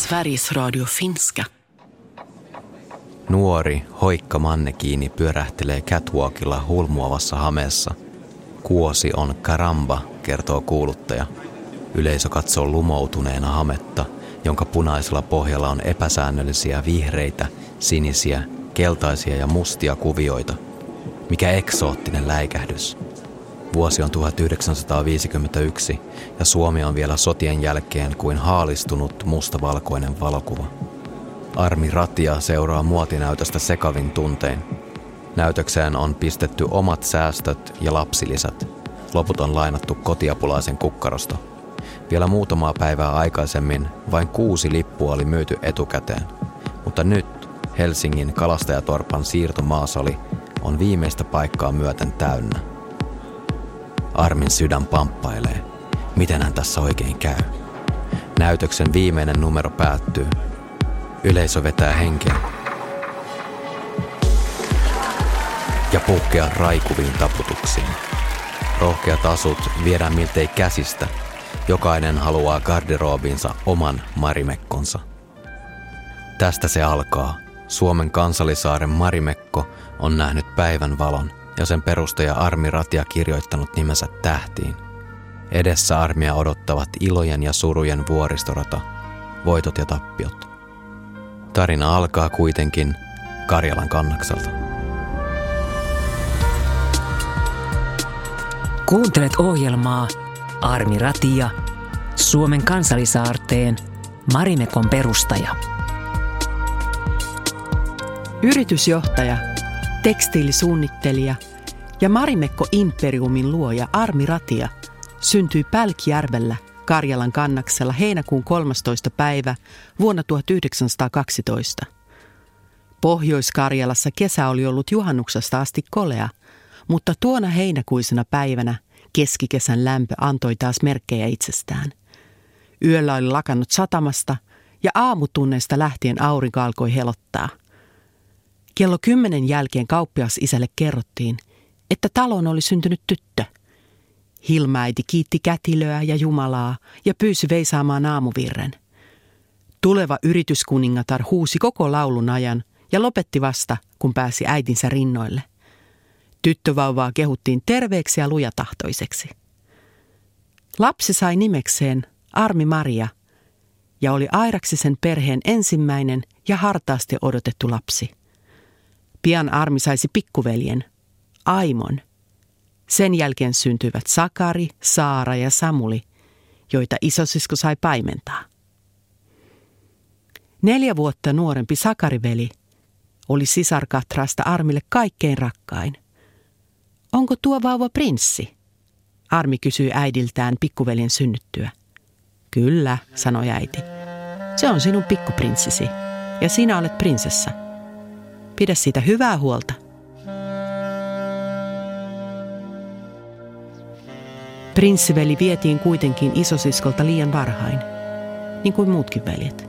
Sveriges Radio finska. Nuori, hoikka mannekiini pyörähtelee catwalkilla hulmuavassa hameessa. Kuosi on karamba, kertoo kuuluttaja. Yleisö katsoo lumoutuneena hametta, jonka punaisella pohjalla on epäsäännöllisiä vihreitä, sinisiä, keltaisia ja mustia kuvioita. Mikä eksoottinen läikähdys. Vuosi on 1951 ja Suomi on vielä sotien jälkeen kuin haalistunut mustavalkoinen valokuva. Armi Ratia seuraa muotinäytöstä sekavin tuntein. Näytökseen on pistetty omat säästöt ja lapsilisät. Loput on lainattu kotiapulaisen kukkarosta. Vielä muutamaa päivää aikaisemmin vain 6 lippua oli myyty etukäteen. Mutta nyt Helsingin Kalastajatorpan siirtomaasali on viimeistä paikkaa myöten täynnä. Armin sydän pamppailee. Miten hän tässä oikein käy? Näytöksen viimeinen numero päättyy. Yleisö vetää henkeä. Ja puhkeaa raikuviin taputuksiin. Rohkeat asut viedään miltei käsistä. Jokainen haluaa garderoobinsa oman Marimekkonsa. Tästä se alkaa. Suomen Kansallisaaren Marimekko on nähnyt päivän valon ja sen perustaja Armi Ratia kirjoittanut nimensä tähtiin. Edessä Armia odottavat ilojen ja surujen vuoristorata, voitot ja tappiot. Tarina alkaa kuitenkin Karjalan kannakselta. Kuuntelet ohjelmaa Armi Ratia, Suomen Kansallisaarteen Marimekon perustaja. Yritysjohtaja, tekstiilisuunnittelija ja Marimekko-imperiumin luoja Armi Ratia syntyi Pälkijärvellä Karjalan kannaksella heinäkuun 13. päivä vuonna 1912. Pohjois-Karjalassa kesä oli ollut juhannuksesta asti kolea, mutta tuona heinäkuisena päivänä keskikesän lämpö antoi taas merkkejä itsestään. Yöllä oli lakannut satamasta ja aamutunneista lähtien aurinko alkoi helottaa. Kello 10 jälkeen kauppiasisälle kerrottiin, että taloon oli syntynyt tyttö. Hilma-äiti kiitti kätilöä ja Jumalaa ja pyysi veisaamaan aamuvirren. Tuleva yrityskuningatar huusi koko laulun ajan ja lopetti vasta, kun pääsi äitinsä rinnoille. Tyttövauvaa kehuttiin terveeksi ja lujatahtoiseksi. Lapsi sai nimekseen Armi Maria ja oli Airaksisen perheen ensimmäinen ja hartaasti odotettu lapsi. Pian Armi saisi pikkuveljen, Aimon. Sen jälkeen syntyivät Sakari, Saara ja Samuli, joita isosisko sai paimentaa. 4 vuotta nuorempi Sakariveli oli sisarkatrasta Armille kaikkein rakkain. Onko tuo vauva prinssi? Armi kysyi äidiltään pikkuveljen synnyttyä. Kyllä, sanoi äiti. Se on sinun pikkuprinssisi ja sinä olet prinsessa. Pidä siitä hyvää huolta. Prinssiveli vietiin kuitenkin isosiskolta liian varhain, niin kuin muutkin veljet.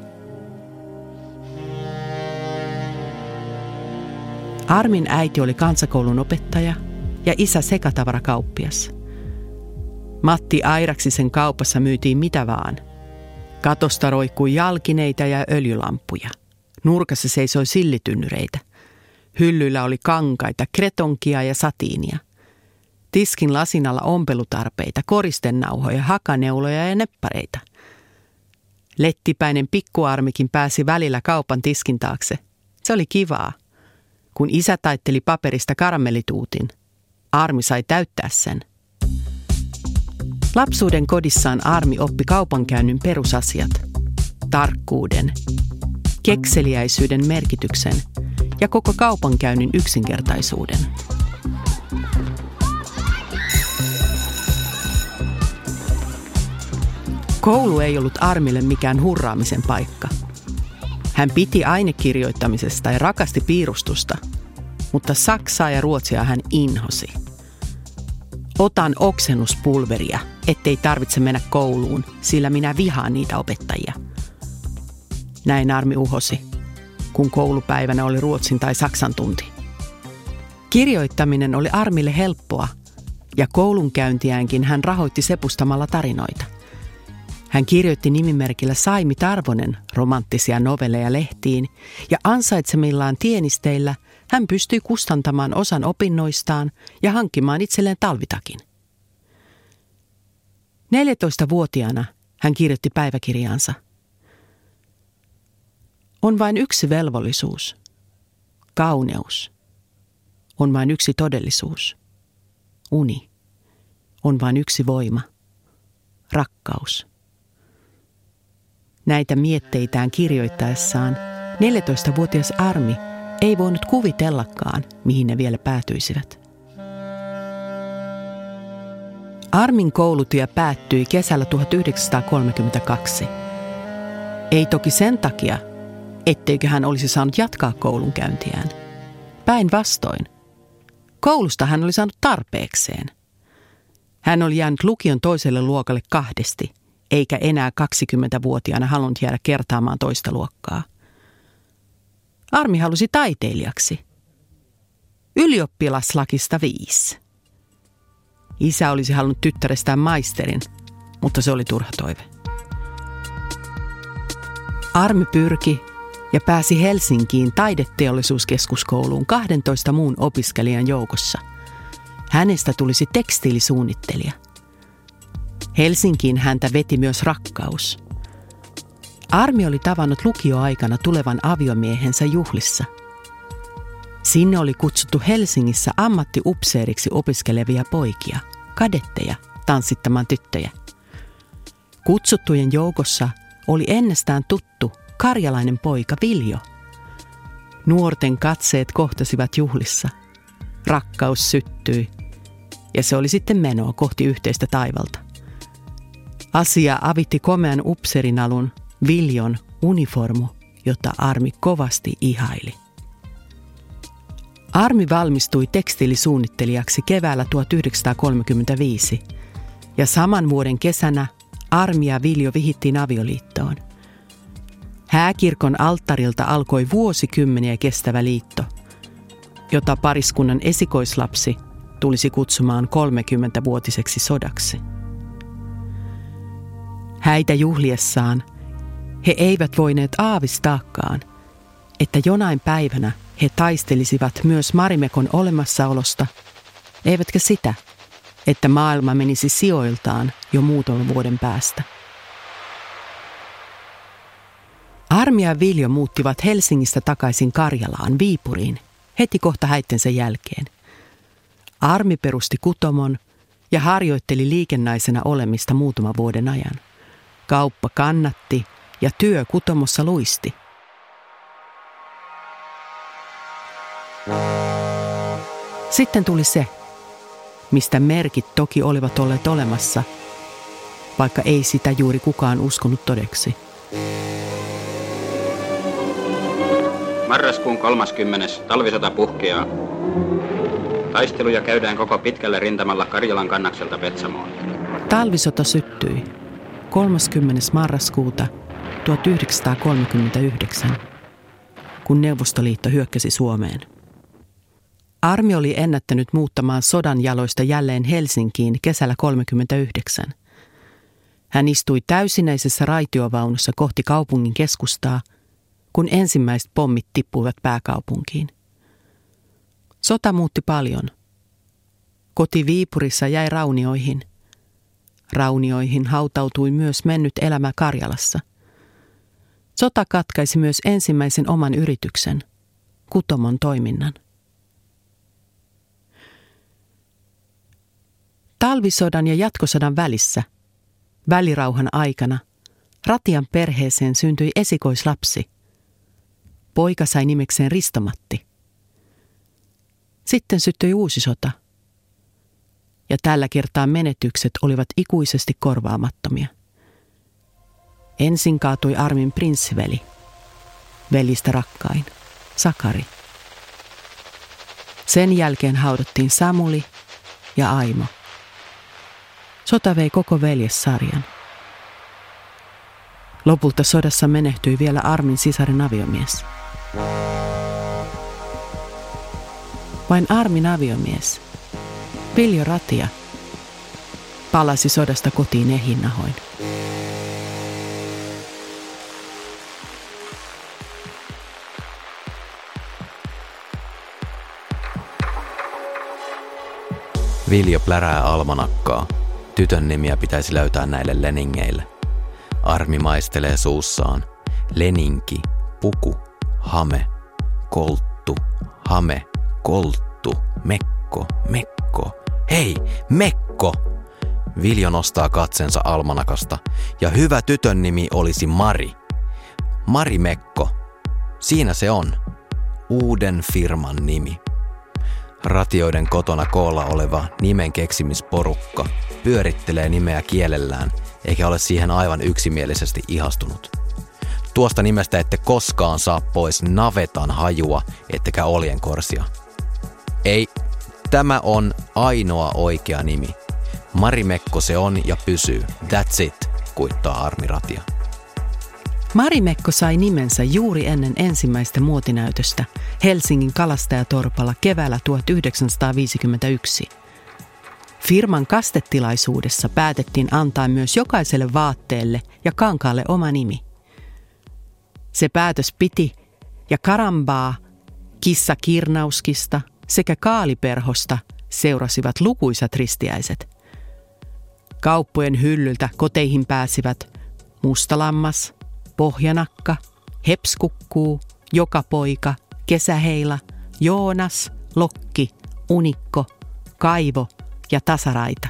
Armin äiti oli kansakoulun opettaja ja isä sekatavarakauppias. Matti Airaksisen kaupassa myytiin mitä vaan. Katosta roikkui jalkineita ja öljylampuja. Nurkassa seisoi sillitynnyreitä. Hyllyillä oli kankaita, kretonkia ja satiinia. Tiskin lasin alla ompelutarpeita, koristennauhoja, hakaneuloja ja neppareita. Lettipäinen pikkuarmikin pääsi välillä kaupan tiskin taakse. Se oli kivaa. Kun isä taitteli paperista karamellituutin, Armi sai täyttää sen. Lapsuuden kodissaan Armi oppi kaupankäynnin perusasiat. Tarkkuuden, kekseliäisyyden merkityksen ja koko kaupankäynnin yksinkertaisuuden. Koulu ei ollut Armille mikään hurraamisen paikka. Hän piti ainekirjoittamisesta ja rakasti piirustusta, mutta saksaa ja ruotsia hän inhosi. Otan oksennuspulveria, ettei tarvitse mennä kouluun, sillä minä vihaan niitä opettajia. Näin Armi uhosi, kun koulupäivänä oli ruotsin tai saksan tunti. Kirjoittaminen oli Armille helppoa, ja koulunkäyntiäänkin hän rahoitti sepustamalla tarinoita. Hän kirjoitti nimimerkillä Saimi Tarvonen romanttisia novelleja lehtiin ja ansaitsemillaan tienisteillä hän pystyi kustantamaan osan opinnoistaan ja hankkimaan itselleen talvitakin. 14-vuotiaana hän kirjoitti päiväkirjaansa. On vain yksi velvollisuus, kauneus. On vain yksi todellisuus, uni. On vain yksi voima, rakkaus. Näitä mietteitään kirjoittaessaan 14-vuotias Armi ei voinut kuvitellakaan, mihin ne vielä päätyisivät. Armin koulutyö päättyi kesällä 1932. Ei toki sen takia, etteikö hän olisi saanut jatkaa koulunkäyntiään. Päinvastoin. Koulusta hän oli saanut tarpeekseen. Hän oli jäänyt lukion toiselle luokalle 2, eikä enää 20-vuotiaana halunnut jäädä kertaamaan toista luokkaa. Armi halusi taiteilijaksi. Ylioppilaslakista 5. Isä olisi halunnut tyttärestään maisterin, mutta se oli turha toive. Armi pyrki ja pääsi Helsinkiin taideteollisuuskeskuskouluun 12 muun opiskelijan joukossa. Hänestä tulisi tekstiilisuunnittelija. Helsinkiin häntä veti myös rakkaus. Armi oli tavannut lukioaikana tulevan aviomiehensä juhlissa. Sinne oli kutsuttu Helsingissä ammattiupseeriksi opiskelevia poikia, kadetteja, tanssittamaan tyttöjä. Kutsuttujen joukossa oli ennestään tuttu karjalainen poika Viljo. Nuorten katseet kohtasivat juhlissa. Rakkaus syttyi, ja se oli sitten menoa kohti yhteistä taivalta. Asia avitti komean upseerinalun Viljon uniformu, jota Armi kovasti ihaili. Armi valmistui tekstiilisuunnittelijaksi keväällä 1935, ja saman vuoden kesänä Armi ja Viljo vihittiin avioliittoon. Hääkirkon alttarilta alkoi vuosikymmeniä kestävä liitto, jota pariskunnan esikoislapsi tulisi kutsumaan 30-vuotiseksi sodaksi. Häitä juhliessaan he eivät voineet aavistaakaan, että jonain päivänä he taistelisivat myös Marimekon olemassaolosta, eivätkä sitä, että maailma menisi sijoiltaan jo muutaman vuoden päästä. Armi ja Viljo muuttivat Helsingistä takaisin Karjalaan Viipuriin heti kohta häittensä jälkeen. Armi perusti kutomon ja harjoitteli liikennaisena olemista muutaman vuoden ajan. Kauppa kannatti ja työ kutomossa luisti. Sitten tuli se, mistä merkit toki olivat olleet olemassa, vaikka ei sitä juuri kukaan uskonut todeksi. Marraskuun 30. talvisota puhkeaa. Taisteluja käydään koko pitkällä rintamalla Karjalan kannakselta Petsamoon. Talvisota syttyi 30. marraskuuta 1939, kun Neuvostoliitto hyökkäsi Suomeen. Armi oli ennättänyt muuttamaan sodan jaloista jälleen Helsinkiin kesällä 1939. Hän istui täysinäisessä raitiovaunussa kohti kaupungin keskustaa, kun ensimmäiset pommit tippuivat pääkaupunkiin. Sota muutti paljon. Koti Viipurissa jäi raunioihin. Raunioihin hautautui myös mennyt elämä Karjalassa. Sota katkaisi myös ensimmäisen oman yrityksen, kutomon toiminnan. Talvisodan ja jatkosodan välissä, välirauhan aikana, Ratian perheeseen syntyi esikoislapsi. Poika sai nimekseen Risto-Matti. Sitten syttyi uusi sota. Ja tällä kertaa menetykset olivat ikuisesti korvaamattomia. Ensin kaatui Armin prinssiveli, velistä rakkain, Sakari. Sen jälkeen haudattiin Samuli ja Aimo. Sota vei koko veljessarjan. Lopulta sodassa menehtyi vielä Armin sisaren aviomies. Vain Armin aviomies, Viljo Ratia, palasi sodasta kotiin ehinnahoin. Viljo plärää almanakkaa. Tytön nimiä pitäisi löytää näille leningeille. Armi maistelee suussaan. Leninki, puku, hame, kolttu, hame, kolttu, mekko, mekko. Hei, mekko! Viljo nostaa katsensa almanakasta ja hyvä tytön nimi olisi Mari. Mari Mekko. Siinä se on. Uuden firman nimi. Ratioiden kotona koolla oleva nimen keksimisporukka pyörittelee nimeä kielellään, eikä ole siihen aivan yksimielisesti ihastunut. Tuosta nimestä ette koskaan saa pois navetan hajua, ettekä oljenkorsia. Ei, tämä on ainoa oikea nimi. Mari Mekko se on ja pysyy. That's it, kuittaa Armi Ratia. Mari Mekko sai nimensä juuri ennen ensimmäistä muotinäytöstä Helsingin Kalastajatorpalla keväällä 1951. Firman kastetilaisuudessa päätettiin antaa myös jokaiselle vaatteelle ja kankaalle oma nimi. Se päätös piti ja Karambaa, kissakirnauskista sekä kaaliperhosta seurasivat lukuisat ristiäiset. Kauppojen hyllyltä koteihin pääsivät mustalammas, pohjanakka, hepskukkuu, jokapoika, kesäheila, Joonas, lokki, unikko, kaivo ja tasaraita.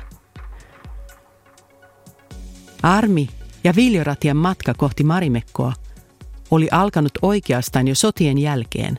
Armi ja Viljo-Ratian matka kohti Marimekkoa oli alkanut oikeastaan jo sotien jälkeen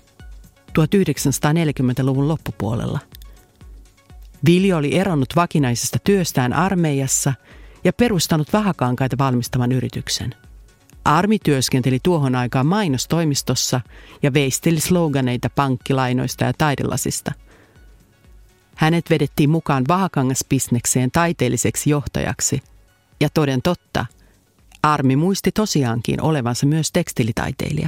1940-luvun loppupuolella. Viljo oli eronnut vakinaisesta työstään armeijassa ja perustanut vahakankaita valmistavan yrityksen. Armi työskenteli tuohon aikaan mainostoimistossa ja veisteli sloganeita pankkilainoista ja taidelasista. Hänet vedettiin mukaan vahakangasbisnekseen taiteelliseksi johtajaksi ja toden totta, Armi muisti tosiaankin olevansa myös tekstiilitaiteilija.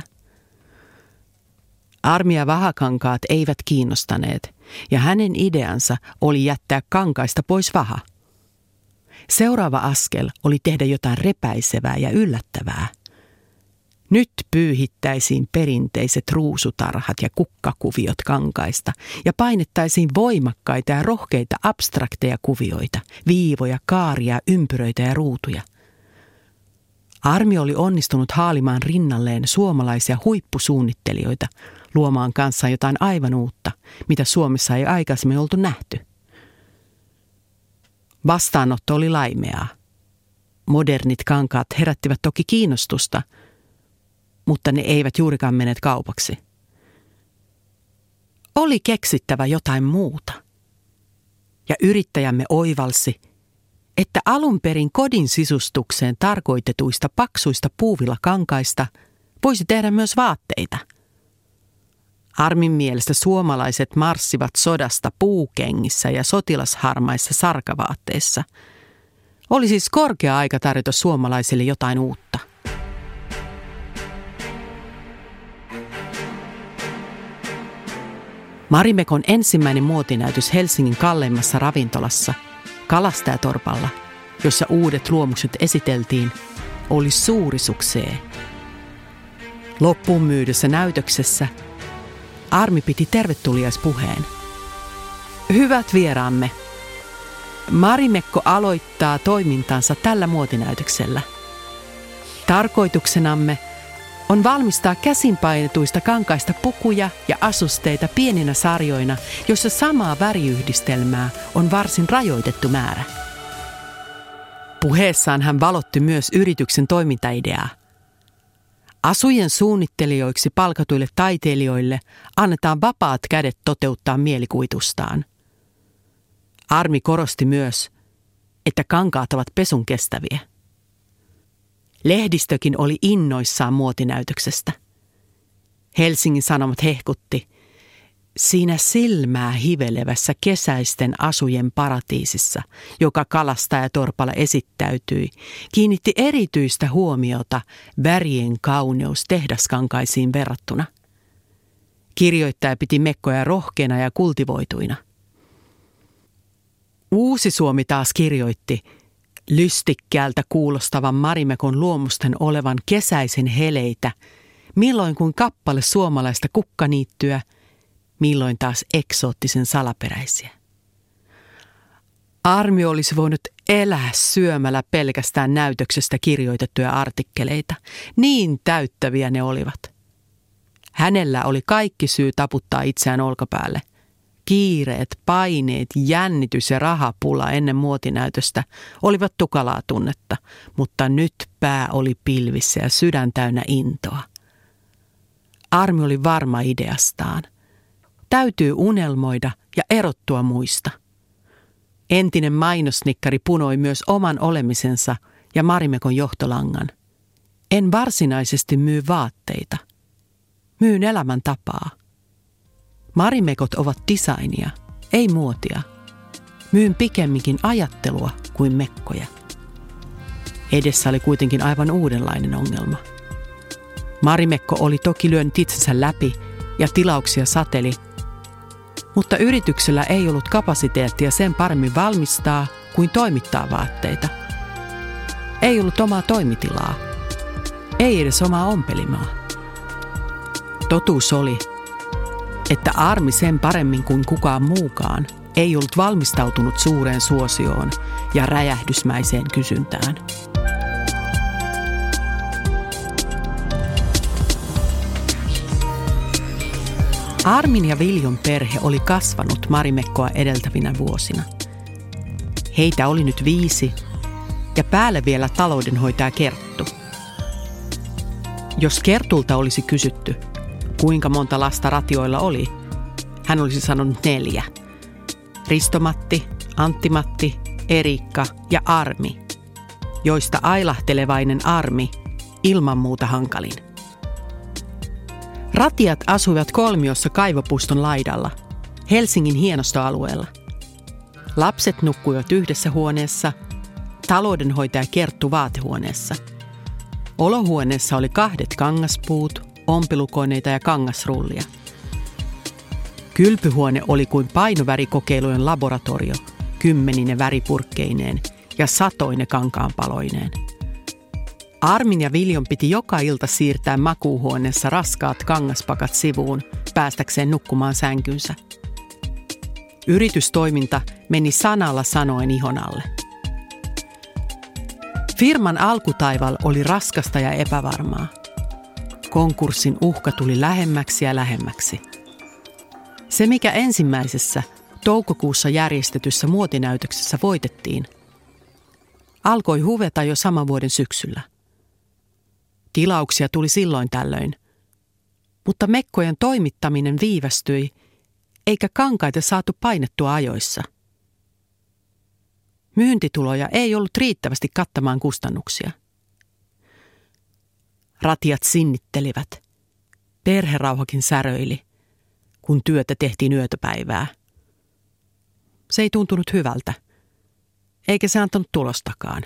Armi ja vahakankaat eivät kiinnostaneet ja hänen ideansa oli jättää kankaista pois vaha. Seuraava askel oli tehdä jotain repäisevää ja yllättävää. Nyt pyyhittäisiin perinteiset ruusutarhat ja kukkakuviot kankaista ja painettaisiin voimakkaita ja rohkeita abstrakteja kuvioita, viivoja, kaaria, ympyröitä ja ruutuja. Armi oli onnistunut haalimaan rinnalleen suomalaisia huippusuunnittelijoita luomaan kanssaan jotain aivan uutta, mitä Suomessa ei aikaisemmin oltu nähty. Vastaanotto oli laimeaa. Modernit kankaat herättivät toki kiinnostusta, mutta ne eivät juurikaan menneet kaupaksi. Oli keksittävä jotain muuta. Ja yrittäjämme oivalsi, että alun perin kodin sisustukseen tarkoitetuista paksuista puuvillakankaista voisi tehdä myös vaatteita. Armin mielestä suomalaiset marssivat sodasta puukengissä ja sotilasharmaissa sarkavaatteissa. Oli siis korkea aika tarjota suomalaisille jotain uutta. Marimekon ensimmäinen muotinäytös Helsingin kalleimmassa ravintolassa, Kalastajatorpalla, jossa uudet luomukset esiteltiin, oli suuri suksee. Loppuun myydyssä näytöksessä Armi piti tervetuliaispuheen. Hyvät vieraamme, Marimekko aloittaa toimintansa tällä muotinäytöksellä. Tarkoituksenamme on valmistaa käsinpainetuista kankaista pukuja ja asusteita pieninä sarjoina, joissa samaa väriyhdistelmää on varsin rajoitettu määrä. Puheessaan hän valotti myös yrityksen toimintaideaa. Asujen suunnittelijoiksi palkatuille taiteilijoille annetaan vapaat kädet toteuttaa mielikuvitustaan. Armi korosti myös, että kankaat ovat pesun kestäviä. Lehdistökin oli innoissaan muotinäytöksestä. Helsingin Sanomat hehkutti, siinä silmää hivelevässä kesäisten asujen paratiisissa, joka Kalastajatorpalla esittäytyi, kiinnitti erityistä huomiota värien kauneus tehdaskankaisiin verrattuna. Kirjoittaja piti Mekkoja rohkeina ja kultivoituina. Uusi Suomi taas kirjoitti, lystikkäältä kuulostavan Marimekon luomusten olevan kesäisen heleitä, milloin kuin kappale suomalaista kukkaniittyä, milloin taas eksoottisen salaperäisiä. Armi olisi voinut elää syömällä pelkästään näytöksestä kirjoitettuja artikkeleita. Niin täyttäviä ne olivat. Hänellä oli kaikki syy taputtaa itseään olkapäälle. Kiireet, paineet, jännitys ja rahapula ennen muotinäytöstä olivat tukalaa tunnetta, mutta nyt pää oli pilvissä ja sydän täynnä intoa. Armi oli varma ideastaan. Täytyy unelmoida ja erottua muista. Entinen mainosnikkari punoi myös oman olemisensa ja Marimekon johtolangan. En varsinaisesti myy vaatteita. Myyn elämäntapaa. Marimekot ovat designia, ei muotia. Myyn pikemminkin ajattelua kuin mekkoja. Edessä oli kuitenkin aivan uudenlainen ongelma. Marimekko oli toki lyönyt itsensä läpi ja tilauksia sateli, mutta yrityksellä ei ollut kapasiteettia sen paremmin valmistaa kuin toimittaa vaatteita. Ei ollut omaa toimitilaa, ei edes omaa ompelimaa. Totuus oli, että Armi sen paremmin kuin kukaan muukaan ei ollut valmistautunut suureen suosioon ja räjähdysmäiseen kysyntään. Armin ja Viljon perhe oli kasvanut Marimekkoa edeltävinä vuosina. Heitä oli nyt 5 ja päälle vielä taloudenhoitaja Kerttu. Jos Kertulta olisi kysytty, kuinka monta lasta ratioilla oli, hän olisi sanonut 4. Risto-Matti, Antti-Matti, Eriikka ja Armi, joista ailahtelevainen Armi ilman muuta hankalin. Ratiat asuivat kolmiossa Kaivopuston laidalla, Helsingin hienostoalueella. Lapset nukkuivat yhdessä huoneessa, taloudenhoitaja Kerttu vaatehuoneessa. Olohuoneessa oli 2 kangaspuut, ompelukoneita ja kangasrullia. Kylpyhuone oli kuin painovärikokeilujen laboratorio, 10 väripurkkeineen ja 100 kankaanpaloineen. Armin ja Viljon piti joka ilta siirtää makuuhuoneessa raskaat kangaspakat sivuun päästäkseen nukkumaan sänkynsä. Yritystoiminta meni sanalla sanoen ihon alle. Firman alkutaival oli raskasta ja epävarmaa. Konkurssin uhka tuli lähemmäksi ja lähemmäksi. Se, mikä ensimmäisessä toukokuussa järjestetyssä muotinäytöksessä voitettiin, alkoi huveta jo saman vuoden syksyllä. Tilauksia tuli silloin tällöin, mutta mekkojen toimittaminen viivästyi, eikä kankaita saatu painettua ajoissa. Myyntituloja ei ollut riittävästi kattamaan kustannuksia. Ratiat sinnittelivät. Perherauhakin säröili, kun työtä tehtiin yötöpäivää. Se ei tuntunut hyvältä, eikä se antanut tulostakaan.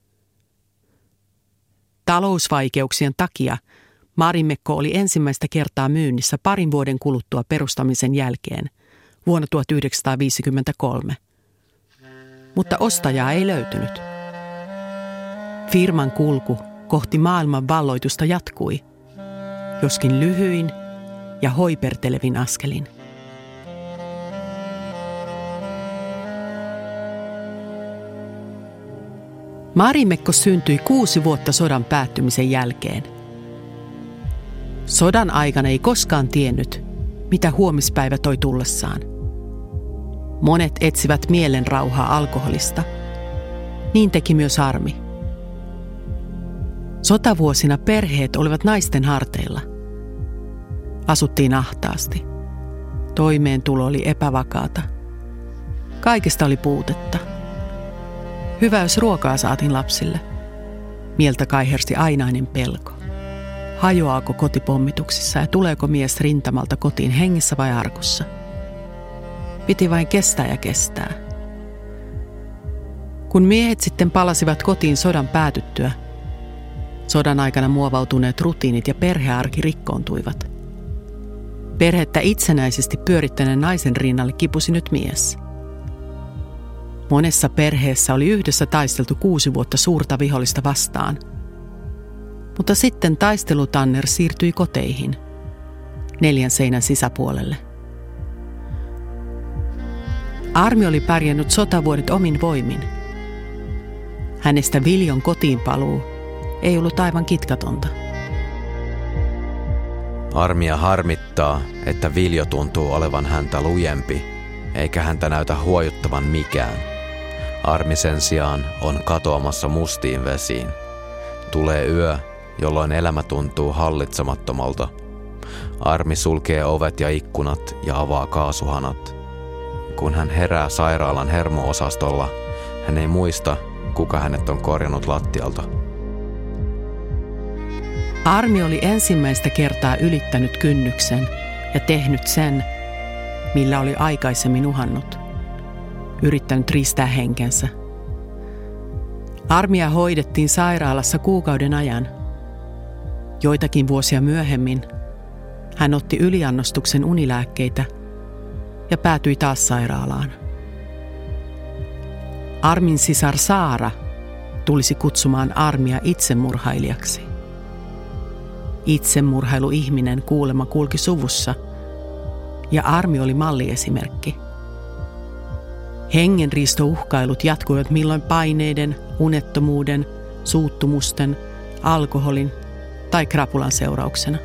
Talousvaikeuksien takia Marimekko oli ensimmäistä kertaa myynnissä 2 vuoden kuluttua perustamisen jälkeen vuonna 1953. Mutta ostajaa ei löytynyt. Firman kulku kohti maailman valloitusta jatkui, joskin lyhyin ja hoipertelevin askelin. Marimekko syntyi 6 vuotta sodan päättymisen jälkeen. Sodan aikana ei koskaan tiennyt, mitä huomispäivä toi tullessaan. Monet etsivät mielenrauhaa alkoholista. Niin teki myös Armi. Sotavuosina perheet olivat naisten harteilla. Asuttiin ahtaasti. Toimeentulo oli epävakaata. Kaikesta oli puutetta. Hyvä, jos ruokaa saatiin lapsille. Mieltä kaihersi ainainen pelko. Hajoaako kotipommituksissa ja tuleeko mies rintamalta kotiin hengissä vai arkussa? Piti vain kestää ja kestää. Kun miehet sitten palasivat kotiin sodan päätyttyä, sodan aikana muovautuneet rutiinit ja perhearki rikkoontuivat. Perhettä itsenäisesti pyörittäneen naisen rinnalle kipusi nyt mies. Monessa perheessä oli yhdessä taisteltu 6 vuotta suurta vihollista vastaan. Mutta sitten taistelutanner siirtyi koteihin, 4 seinän sisäpuolelle. Armi oli pärjännyt sotavuodet omin voimin. Hänestä Viljon kotiinpaluu ei ollut aivan kitkatonta. Armia harmittaa, että Viljo tuntuu olevan häntä lujempi, eikä häntä näytä huojuttavan mikään. Armi sen sijaan on katoamassa mustiin vesiin. Tulee yö, jolloin elämä tuntuu hallitsemattomalta. Armi sulkee ovet ja ikkunat ja avaa kaasuhanat. Kun hän herää sairaalan hermo-osastolla, hän ei muista, kuka hänet on korjannut lattialta. Armi oli ensimmäistä kertaa ylittänyt kynnyksen ja tehnyt sen, millä oli aikaisemmin uhannut. Yrittänyt riistää henkensä. Armia hoidettiin sairaalassa kuukauden ajan. Joitakin vuosia myöhemmin hän otti yliannostuksen unilääkkeitä ja päätyi taas sairaalaan. Armin sisar Saara tulisi kutsumaan Armia itsemurhailijaksi. Itsemurhailuihminen kuulemma kulki suvussa ja Armi oli malliesimerkki. Hengenriistouhkailut jatkuivat milloin paineiden, unettomuuden, suuttumusten, alkoholin tai krapulan seurauksena.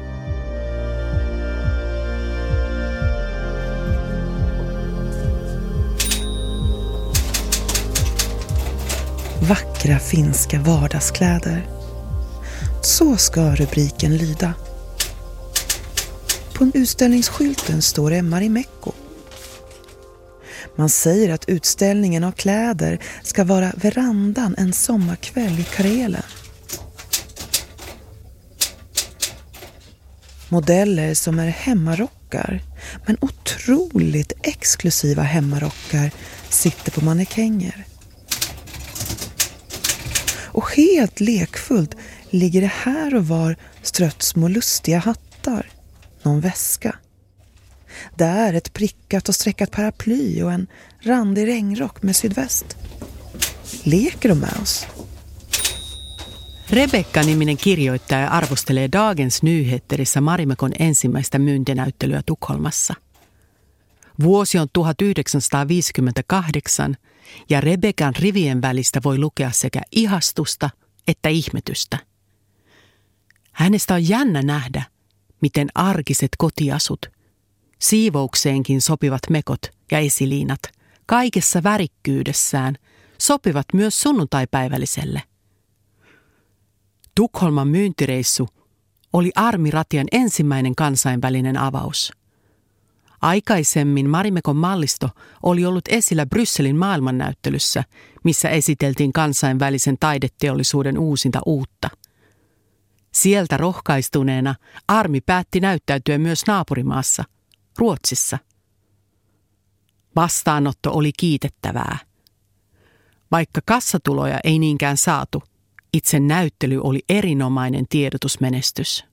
Vackra finska vardagskläder. Så ska rubriken lyda. På utställningsskylten står det Marimekko. Man säger att utställningen av kläder ska vara verandan en sommarkväll i Karelen. Modeller som är hemmarockar, men otroligt exklusiva hemmarockar, sitter på mannekänger. Och helt lekfullt ligger det här och var strött små lustiga hattar, någon väska. Där ett prickat och sträckat paraply och en randig regnrock med sydväst. Leker de med oss? Rebekka-niminen kirjoittaja arvostelee Dagens Nyheterissä Marimekon ensimmäistä myyntinäyttelyä Tukholmassa. Vuosi on 1958 ja Rebekan rivien välistä voi lukea sekä ihastusta että ihmetystä. Hänestä on jännä nähdä, miten arkiset kotiasut, siivoukseenkin sopivat mekot ja esiliinat, kaikessa värikkyydessään sopivat myös sunnuntaipäivälliselle. Tukholman myyntireissu oli Armi Ratian ensimmäinen kansainvälinen avaus. Aikaisemmin Marimekon mallisto oli ollut esillä Brysselin maailmannäyttelyssä, missä esiteltiin kansainvälisen taideteollisuuden uusinta uutta. Sieltä rohkaistuneena Armi päätti näyttäytyä myös naapurimaassa, Ruotsissa. Vastaanotto oli kiitettävää. Vaikka kassatuloja ei niinkään saatu, itse näyttely oli erinomainen tiedotusmenestys.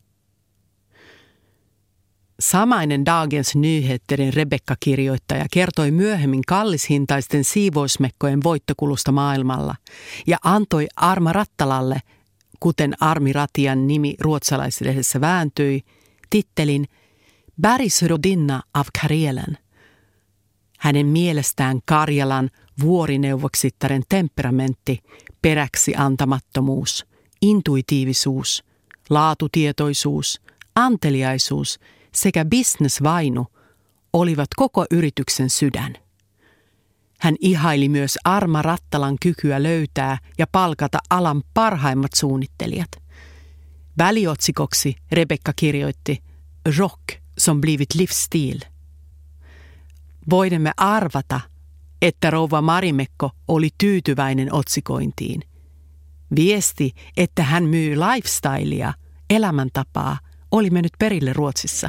Samainen Dagens Nyheterin Rebekka-kirjoittaja kertoi myöhemmin kallishintaisten siivousmekkojen voittokulusta maailmalla ja antoi Arma Rattalalle, kuten Armi Ratian nimi ruotsalaislehdessä vääntyi, tittelin Bergsrodinna av Karelen. Hänen mielestään Karjalan vuorineuvoksittaren temperamentti, peräksi antamattomuus, intuitiivisuus, laatutietoisuus, anteliaisuus sekä bisnesvainu olivat koko yrityksen sydän. Hän ihaili myös Arma Rattalan kykyä löytää ja palkata alan parhaimmat suunnittelijat. Väliotsikoksi Rebekka kirjoitti Rock som blivit livsstil. Voimme arvata, että rouva Marimekko oli tyytyväinen otsikointiin. Viesti, että hän myy lifestylea, elämäntapaa, oli mennyt perille Ruotsissa.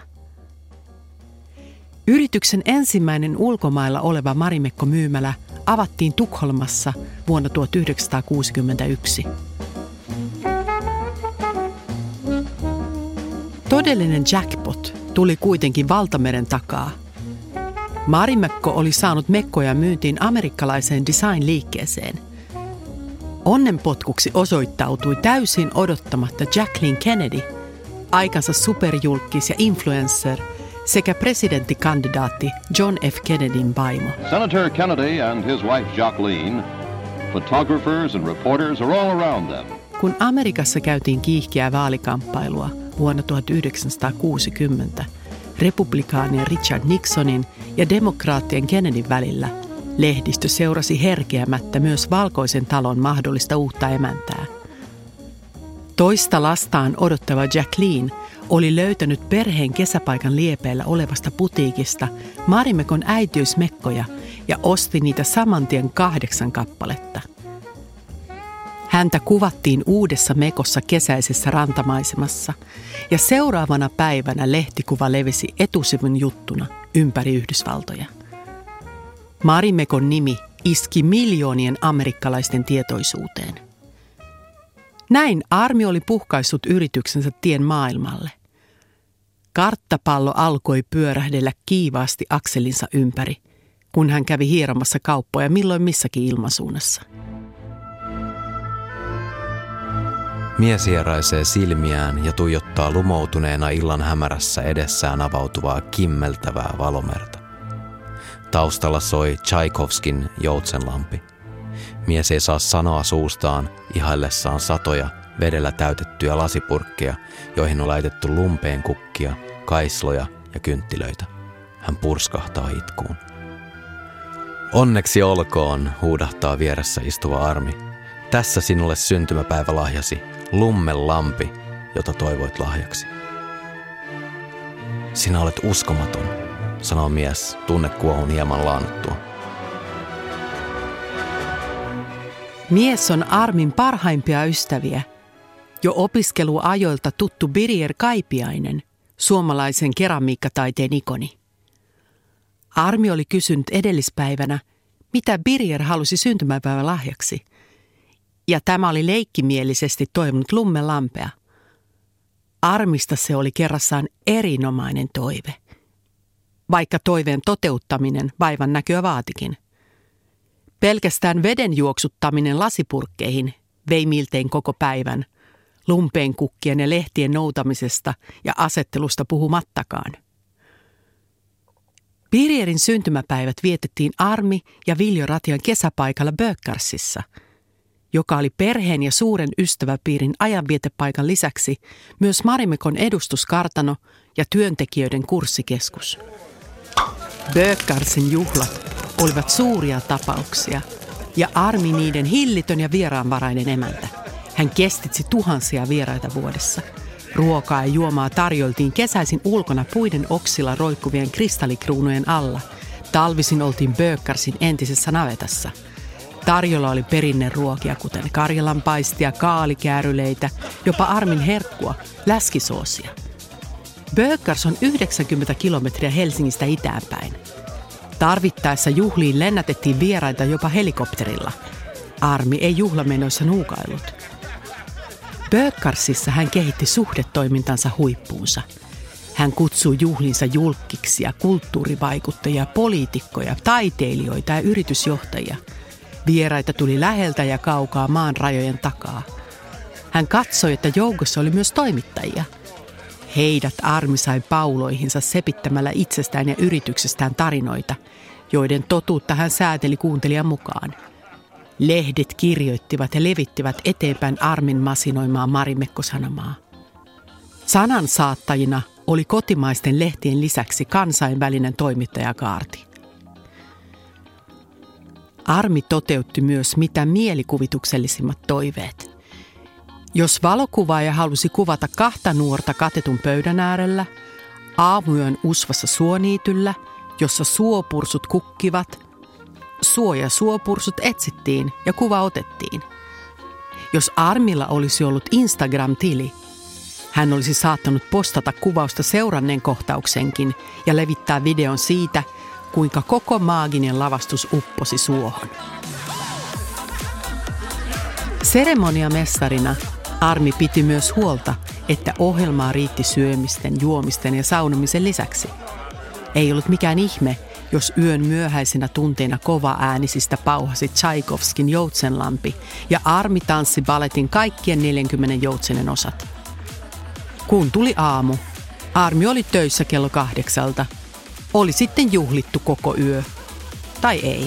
Yrityksen ensimmäinen ulkomailla oleva Marimekko-myymälä avattiin Tukholmassa vuonna 1961. Todellinen jackpot tuli kuitenkin valtameren takaa. Marimekko oli saanut mekkoja myyntiin amerikkalaiseen design-liikkeeseen. Onnenpotkuksi osoittautui täysin odottamatta Jacqueline Kennedy, aikansa superjulkis ja influencer, sekä presidenttikandidaatti John F. Kennedyn vaimo. Senator Kennedy and his wife Jacqueline, photographers and reporters are all around them. Kun Amerikassa käytiin kiihkeää vaalikamppailua vuonna 1960, republikaanien Richard Nixonin ja demokraattien Kennedyn välillä, lehdistö seurasi herkeämättä myös Valkoisen talon mahdollista uutta emäntää. Toista lastaan odottava Jacqueline oli löytänyt perheen kesäpaikan liepeillä olevasta putiikista Marimekon äitiysmekkoja ja osti niitä samantien 8 kappaletta. Häntä kuvattiin uudessa mekossa kesäisessä rantamaisemassa ja seuraavana päivänä lehtikuva levisi etusivun juttuna ympäri Yhdysvaltoja. Marimekon nimi iski miljoonien amerikkalaisten tietoisuuteen. Näin Armi oli puhkaissut yrityksensä tien maailmalle. Karttapallo alkoi pyörähdellä kiivaasti akselinsa ympäri, kun hän kävi hieromassa kauppoja milloin missäkin ilmansuunnassa. Mies hieraisee silmiään ja tuijottaa lumoutuneena illan hämärässä edessään avautuvaa kimmeltävää valomerta. Taustalla soi Tchaikovskin Joutsenlampi. Mies ei saa sanoa suustaan ihaillessaan satoja vedellä täytettyjä lasipurkkeja, joihin on laitettu lumpeen kukkia, kaisloja ja kynttilöitä. Hän purskahtaa itkuun. Onneksi olkoon, huudahtaa vieressä istuva Armi. Tässä sinulle syntymäpäivälahjasi, lummelampi, jota toivoit lahjaksi. Sinä olet uskomaton, sanoo mies tunnekuohun hieman laannuttua. Mies on Armin parhaimpia ystäviä. Jo opiskeluajoilta tuttu Birger Kaipiainen, suomalaisen keramiikkataiteen ikoni. Armi oli kysynyt edellispäivänä, mitä Birger halusi syntymäpäivän lahjaksi. Ja tämä oli leikkimielisesti toivonut lummelampea. Armista se oli kerrassaan erinomainen toive. Vaikka toiveen toteuttaminen vaivan näköä vaatikin. Pelkästään veden juoksuttaminen lasipurkkeihin vei miltein koko päivän, lumpeen kukkien ja lehtien noutamisesta ja asettelusta puhumattakaan. Birgerin syntymäpäivät vietettiin Armi ja Viljo Ratian kesäpaikalla Böckarsissa, joka oli perheen ja suuren ystäväpiirin ajanvietepaikan lisäksi myös Marimekon edustuskartano ja työntekijöiden kurssikeskus. Böckarsin juhlat olivat suuria tapauksia ja Armi niiden hillitön ja vieraanvarainen emäntä. Hän kestitsi tuhansia vieraita vuodessa. Ruokaa ja juomaa tarjoltiin kesäisin ulkona puiden oksilla roikkuvien kristallikruunujen alla. Talvisin oltiin Böckarsin entisessä navetassa. Tarjolla oli perinneruokia, kuten karjalanpaistia, kaalikääryleitä, jopa Armin herkkua, läskisoosia. Böckars on 90 kilometriä Helsingistä itäänpäin. Tarvittaessa juhliin lennätettiin vieraita jopa helikopterilla. Armi ei juhlamenoissa nuukaillut. Böckarsissa hän kehitti suhdetoimintansa huippuunsa. Hän kutsui juhlinsa julkkiksia, kulttuurivaikuttajia, poliitikkoja, taiteilijoita ja yritysjohtajia. Vieraita tuli läheltä ja kaukaa maan rajojen takaa. Hän katsoi, että joukossa oli myös toimittajia. Heidät Armi sai pauloihinsa sepittämällä itsestään ja yrityksestään tarinoita, joiden totuutta hän sääteli kuuntelijan mukaan. Lehdet kirjoittivat ja levittivät eteenpäin Armin masinoimaa Marimekko-sanomaa. Sanansaattajina oli kotimaisten lehtien lisäksi kansainvälinen toimittajakaarti. Armi toteutti myös mitä mielikuvituksellisimmat toiveet. Jos valokuvaaja halusi kuvata 2 nuorta katetun pöydän äärellä, aamuyön usvassa suoniityllä, jossa suopursut kukkivat, suo ja suopursut etsittiin ja kuva otettiin. Jos Armilla olisi ollut Instagram-tili, hän olisi saattanut postata kuvausta seuranneen kohtauksenkin ja levittää videon siitä, kuinka koko maaginen lavastus upposi suohon. Seremoniamestarina Armi piti myös huolta, että ohjelmaa riitti syömisten, juomisten ja saunomisen lisäksi. Ei ollut mikään ihme, jos yön myöhäisenä tunteina kova-äänisistä pauhasi Tchaikovskin Joutsenlampi ja Armi tanssi balletin kaikkien 40 joutsenen osat. Kun tuli aamu, Armi oli töissä kello 8. Oli sitten juhlittu koko yö. Tai ei.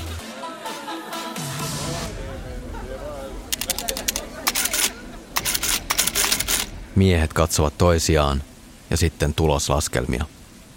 Miehet katsovat toisiaan ja sitten tuloslaskelmia.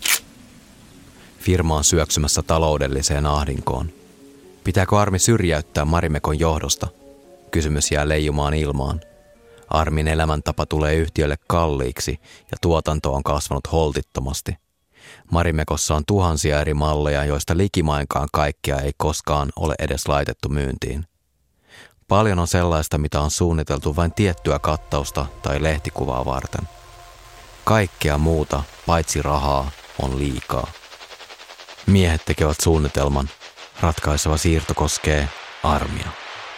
Firma on syöksymässä taloudelliseen ahdinkoon. Pitääkö Armi syrjäyttää Marimekon johdosta? Kysymys jää leijumaan ilmaan. Armin elämäntapa tulee yhtiölle kalliiksi ja tuotanto on kasvanut holtittomasti. Marimekossa on tuhansia eri malleja, joista likimainkaan kaikkea ei koskaan ole edes laitettu myyntiin. Paljon on sellaista, mitä on suunniteltu vain tiettyä kattausta tai lehtikuvaa varten. Kaikkea muuta, paitsi rahaa, on liikaa. Miehet tekevät suunnitelman. Ratkaiseva siirto koskee Armia.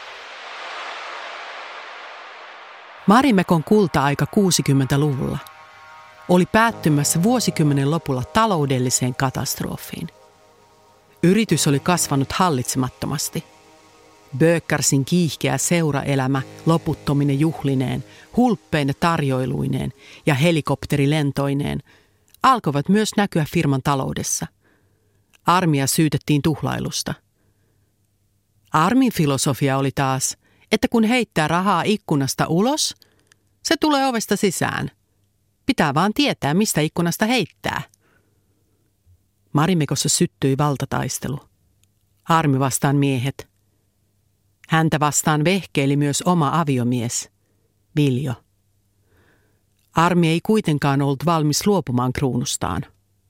Marimekon kulta-aika 60-luvulla oli päättymässä vuosikymmenen lopulla taloudelliseen katastrofiin. Yritys oli kasvanut hallitsemattomasti. Böckersin kiihkeä seuraelämä loputtomine juhlineen, hulppeine tarjoiluineen ja helikopterilentoineen alkoivat myös näkyä firman taloudessa. Armia syytettiin tuhlailusta. Armin filosofia oli taas, että kun heittää rahaa ikkunasta ulos, se tulee ovesta sisään. Pitää vaan tietää, mistä ikkunasta heittää. Marimekossa syttyi valtataistelu. Armi vastaan miehet. Häntä vastaan vehkeili myös oma aviomies, Viljo. Armi ei kuitenkaan ollut valmis luopumaan kruunustaan.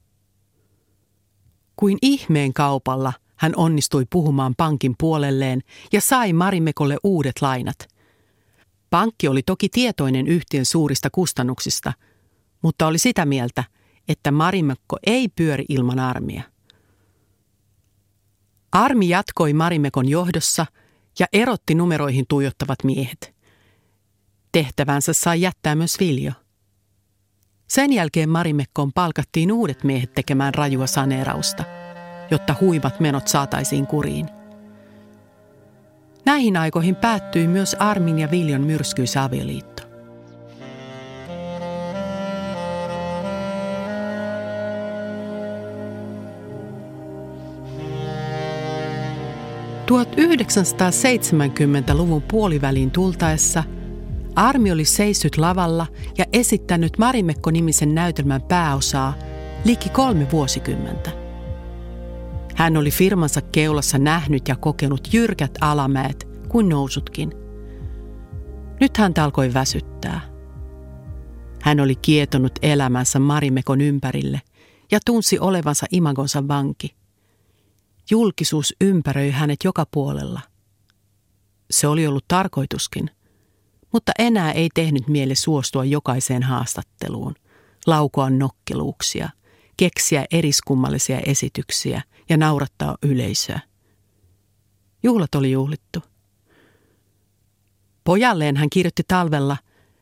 Kuin ihmeen kaupalla hän onnistui puhumaan pankin puolelleen ja sai Marimekolle uudet lainat. Pankki oli toki tietoinen yhtiön suurista kustannuksista, mutta oli sitä mieltä, että Marimekko ei pyöri ilman Armia. Armi jatkoi Marimekon johdossa ja erotti numeroihin tuijottavat miehet. Tehtävänsä sai jättää myös Viljo. Sen jälkeen Marimekkoon palkattiin uudet miehet tekemään rajua saneerausta, jotta huimat menot saataisiin kuriin. Näihin aikoihin päättyi myös Armin ja Viljon myrskyisä avioliitto. ...1970-luvun puoliväliin tultaessa Armi oli seissyt lavalla ja esittänyt Marimekko-nimisen näytelmän pääosaa liki 3 vuosikymmentä. Hän oli firmansa keulassa nähnyt ja kokenut jyrkät alamäet kuin nousutkin. Nyt häntä alkoi väsyttää. Hän oli kietonut elämänsä Marimekon ympärille ja tunsi olevansa imagonsa vanki. Julkisuus ympäröi hänet joka puolella. Se oli ollut tarkoituskin, mutta enää ei tehnyt mieli suostua jokaiseen haastatteluun, laukoa nokkeluuksia, keksiä eriskummallisia esityksiä ja naurattaa yleisöä. Juhlat oli juhlittu. Pojalleen hän kirjoitti talvella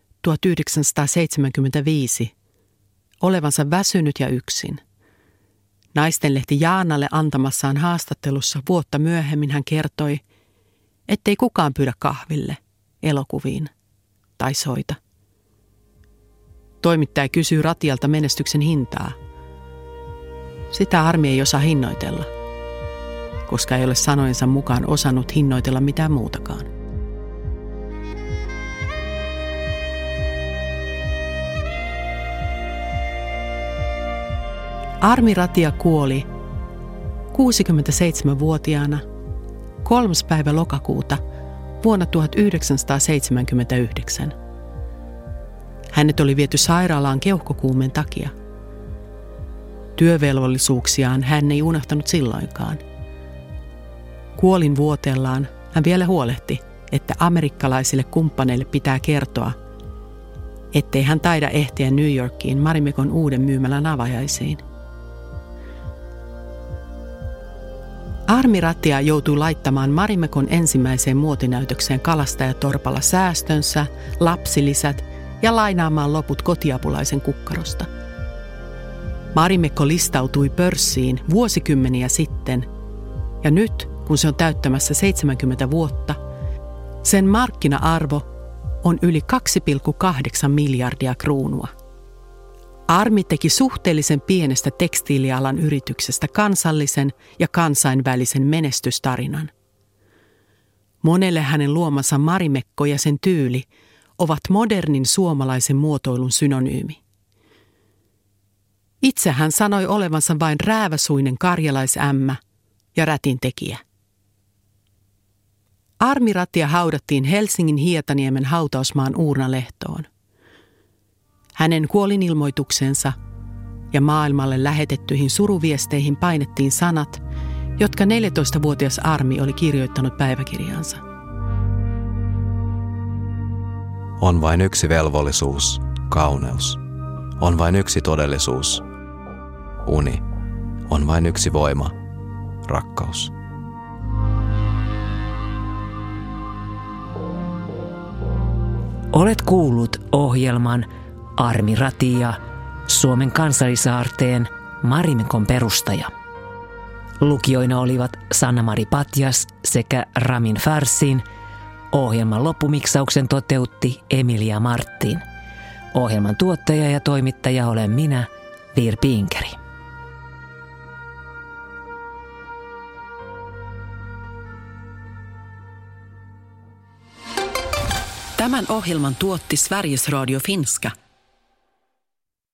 1975 olevansa väsynyt ja yksin. Naistenlehti Jaanalle antamassaan haastattelussa vuotta myöhemmin hän kertoi, ettei kukaan pyydä kahville, elokuviin tai soita. Toimittaja kysyy Ratialta menestyksen hintaa. Sitä Armi ei osaa hinnoitella, koska ei ole sanojensa mukaan osannut hinnoitella mitään muutakaan. Armi Ratia kuoli 67-vuotiaana 3. päivä lokakuuta vuonna 1979. Hänet oli viety sairaalaan keuhkokuumeen takia. Työvelvollisuuksiaan hän ei unohtanut silloinkaan. Kuolinvuoteellaan hän vielä huolehti, että amerikkalaisille kumppaneille pitää kertoa, ettei hän taida ehtiä New Yorkiin Marimekon uuden myymälän avajaisiin. Armi Ratia joutui laittamaan Marimekon ensimmäiseen muotinäytökseen kalastajatorpalla säästönsä, lapsilisät ja lainaamaan loput kotiapulaisen kukkarosta. Marimekko listautui pörssiin vuosikymmeniä sitten, ja nyt, kun se on täyttämässä 70 vuotta, sen markkina-arvo on yli 2,8 miljardia kruunua. Armi teki suhteellisen pienestä tekstiilialan yrityksestä kansallisen ja kansainvälisen menestystarinan. Monelle hänen luomansa Marimekko ja sen tyyli ovat modernin suomalaisen muotoilun synonyymi. Itse hän sanoi olevansa vain rääväsuinen karjalaisämmä ja rätintekijä. Armi Ratia haudattiin Helsingin Hietaniemen hautausmaan uurnalehtoon. Hänen kuolinilmoituksensa ja maailmalle lähetettyihin suruviesteihin painettiin sanat, jotka 14-vuotias Armi oli kirjoittanut päiväkirjaansa. On vain yksi velvollisuus, kauneus. On vain yksi todellisuus, uni. On vain yksi voima, rakkaus. Olet kuullut ohjelman Armi Ratia, Suomen kansallisaarteen Marimekon perustaja. Lukijoina olivat Sanna-Mari Patjas sekä Ramin Farsin. Ohjelman loppumiksauksen toteutti Emilia Martin. Ohjelman tuottaja ja toimittaja olen minä, Virpi Inkeri. Tämän ohjelman tuotti Sveriges Radio Finska.